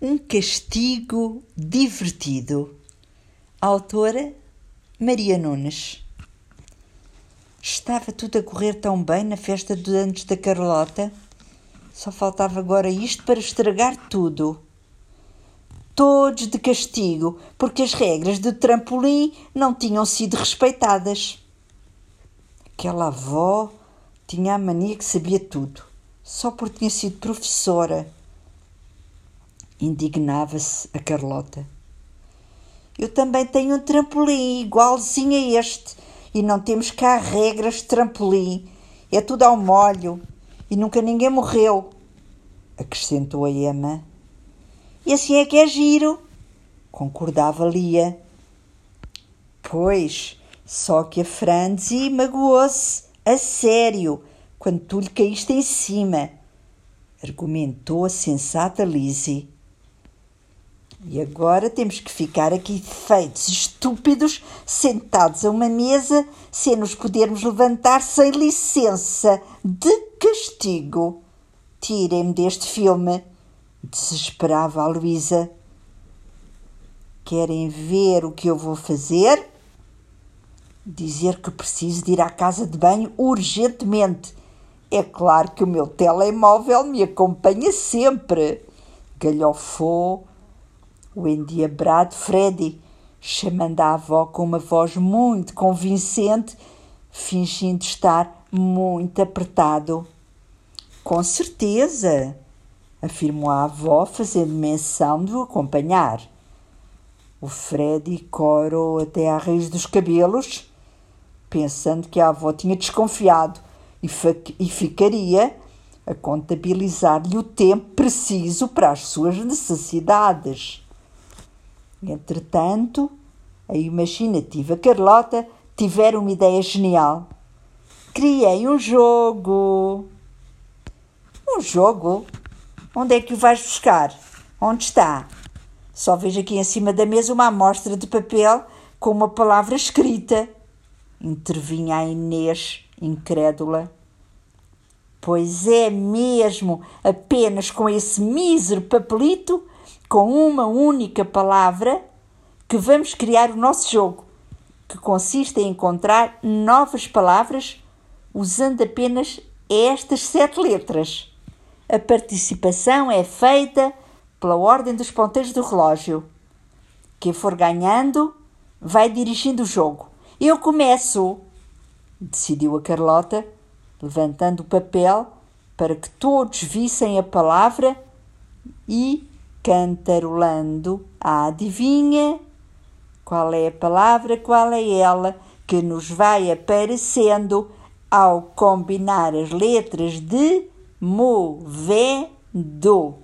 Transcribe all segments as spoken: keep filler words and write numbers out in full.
Um castigo divertido. Autora Maria Nunes. Estava tudo a correr tão bem na festa dos anos da Carlota. Só faltava agora isto para estragar tudo. Todos de castigo, porque as regras do trampolim não tinham sido respeitadas. Aquela avó tinha a mania que sabia tudo, só porque tinha sido professora. Indignava-se a Carlota. Eu também tenho um trampolim igualzinho a este e não temos cá regras de trampolim. É tudo ao molho e nunca ninguém morreu, acrescentou a Emma. E assim é que é giro, concordava Lia. Pois, só que a Franzi magoou-se, a sério, quando tu lhe caíste em cima, argumentou a sensata Lizzie. E agora temos que ficar aqui feitos estúpidos, sentados a uma mesa, sem nos podermos levantar sem licença. De castigo. Tirem-me deste filme, desesperava a Luísa. Querem ver o que eu vou fazer? Dizer que preciso de ir à casa de banho urgentemente. É claro que o meu telemóvel me acompanha sempre. Galhofou o endiabrado Freddy, chamando a avó com uma voz muito convincente, fingindo estar muito apertado. Com certeza, afirmou a avó, fazendo menção de o acompanhar. O Freddy corou até à raiz dos cabelos, pensando que a avó tinha desconfiado e, e ficaria a contabilizar-lhe o tempo preciso para as suas necessidades. Entretanto, a imaginativa Carlota tivera uma ideia genial. Criei um jogo. Um jogo? Onde é que o vais buscar? Onde está? Só vejo aqui em cima da mesa uma amostra de papel com uma palavra escrita. Intervinha a Inês, incrédula. Pois é mesmo, apenas com esse mísero papelito, com uma única palavra, que vamos criar o nosso jogo, que consiste em encontrar novas palavras usando apenas estas sete letras. A participação é feita pela ordem dos ponteiros do relógio. Quem for ganhando vai dirigindo o jogo. Eu começo, decidiu a Carlota, levantando o papel para que todos vissem a palavra e cantarolando a adivinha. Qual é a palavra, qual é ela, que nos vai aparecendo ao combinar as letras de movendo.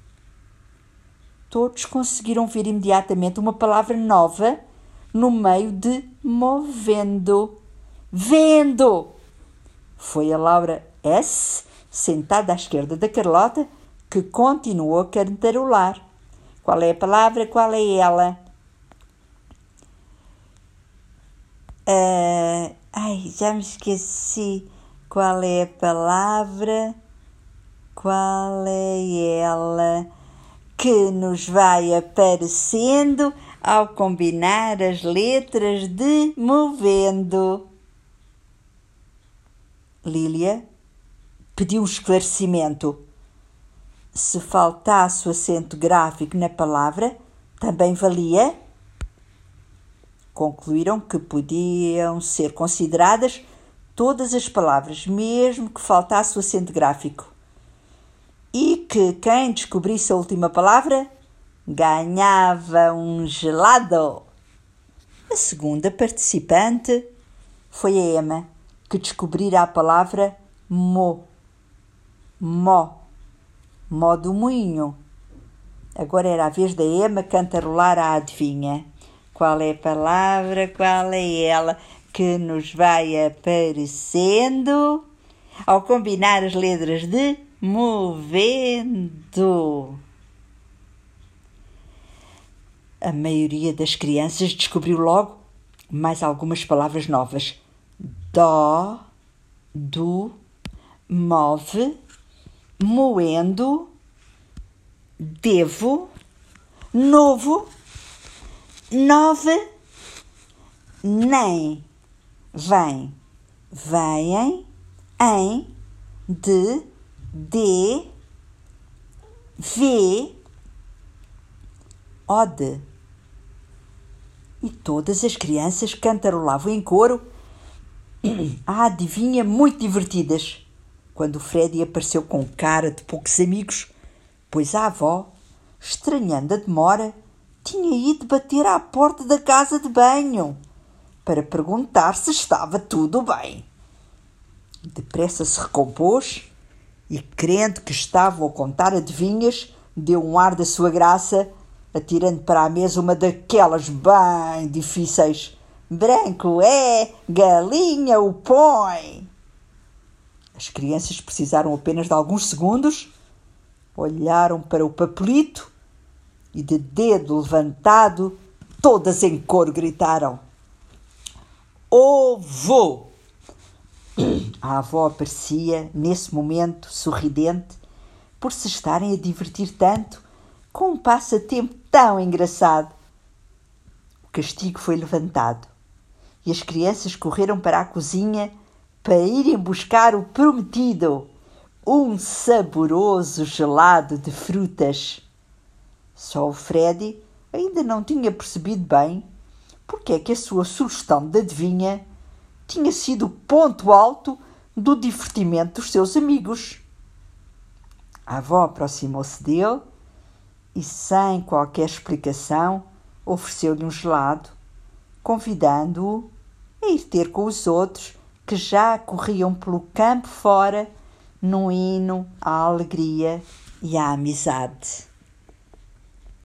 Todos conseguiram ver imediatamente uma palavra nova no meio de movendo. Vendo! Foi a Laura S., sentada à esquerda da Carlota, que continuou a cantarolar. Qual é a palavra? Qual é ela? Uh, ai, já me esqueci. Qual é a palavra? Qual é ela? Que nos vai aparecendo ao combinar as letras de movendo. Lília pediu um esclarecimento. Se faltasse o acento gráfico na palavra, também valia? Concluíram que podiam ser consideradas todas as palavras, mesmo que faltasse o acento gráfico. E que quem descobrisse a última palavra ganhava um gelado. A segunda participante foi a Emma, que descobrira a palavra mo. Mó. Mó do moinho. Agora era a vez da Emma cantarolar a adivinha. Qual é a palavra, qual é ela, que nos vai aparecendo ao combinar as letras de movendo. A maioria das crianças descobriu logo mais algumas palavras novas. Dó, do, move, moendo, devo, novo, nove, nem, vem, vêm, em, de, de, vê, ode. E todas as crianças cantarolavam em coro a adivinha muito divertidas, quando o Freddy apareceu com cara de poucos amigos, pois a avó, estranhando a demora, tinha ido bater à porta da casa de banho para perguntar se estava tudo bem. Depressa se recompôs e, crendo que estavam a contar adivinhas, deu um ar da sua graça, atirando para a mesa uma daquelas bem difíceis. Branco é, galinha o põe. As crianças precisaram apenas de alguns segundos, olharam para o papelito e, de dedo levantado, todas em coro gritaram: ovo! A avó aparecia, nesse momento, sorridente, por se estarem a divertir tanto com um passatempo tão engraçado. O castigo foi levantado e as crianças correram para a cozinha para irem buscar o prometido, um saboroso gelado de frutas. Só o Freddy ainda não tinha percebido bem porque é que a sua sugestão de adivinha tinha sido o ponto alto do divertimento dos seus amigos. A avó aproximou-se dele e, sem qualquer explicação, ofereceu-lhe um gelado, convidando-o a ir ter com os outros que já corriam pelo campo fora num hino à alegria e à amizade.